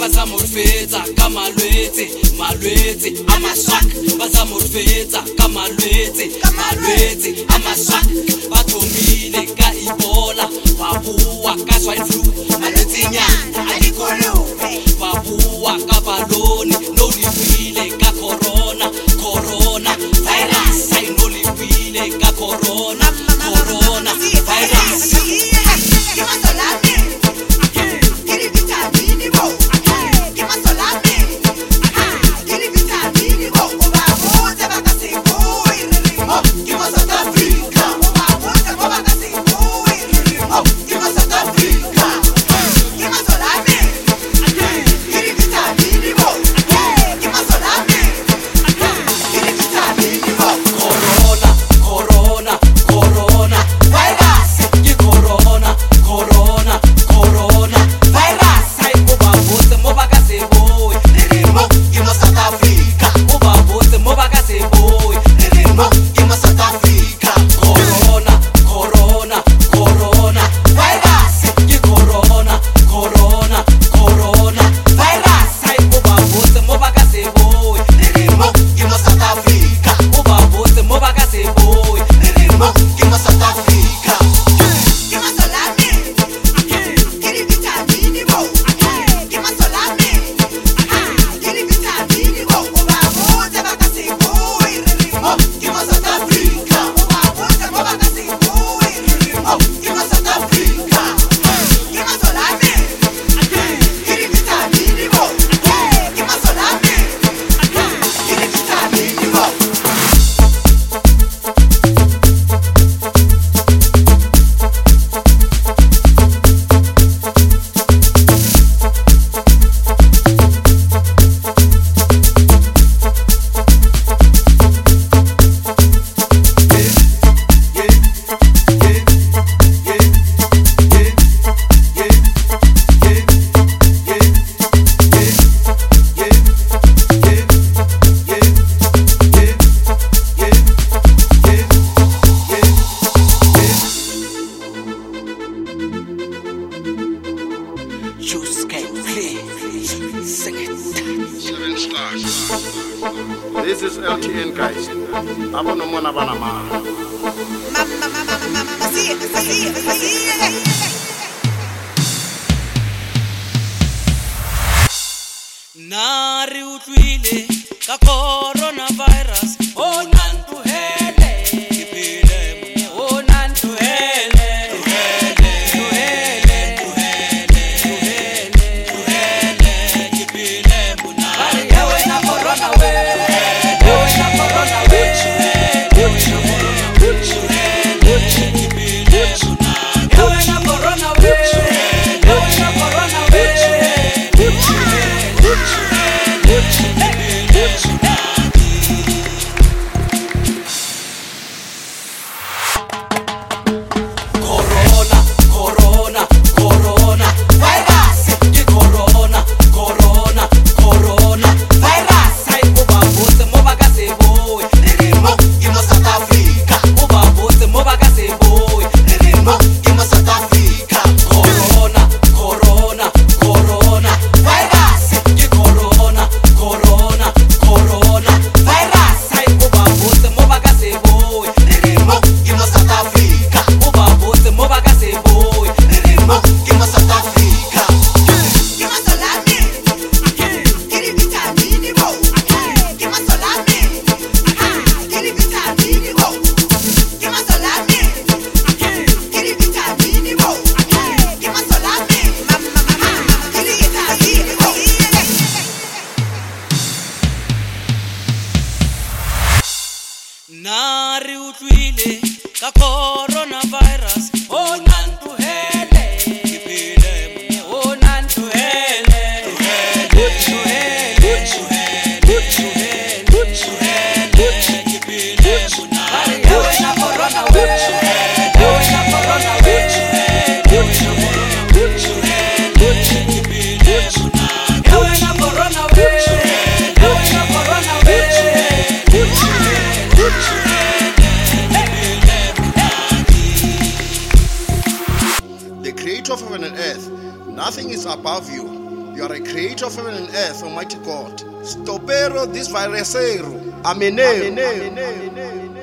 bazama urfetsa ka malwetse a maswak bazama urfetsa ka malwetse a maswak ba thomile ka Ebola ba bua ka swine flu malwetse nyana a dikolobe ba bua ka baloni no lipile ka corona virus ai no lipile ka corona virus. This is LTN guys. Abo no mona bana ma. Nari utlwile ka coronavirus o nantu hele kipile o nantu hele kipile muna yewe na corona we yewe na corona we Nari utlwile ka coronavirus o nantu hele kipile o nantu hele kipile muna yewe na corona we yewe na corona we kipile muna yewe na corona we yewe na corona we The creator of heaven and earth, nothing is above you. You are a creator of heaven and earth, Almighty God. Stopero this virusero. Amenero.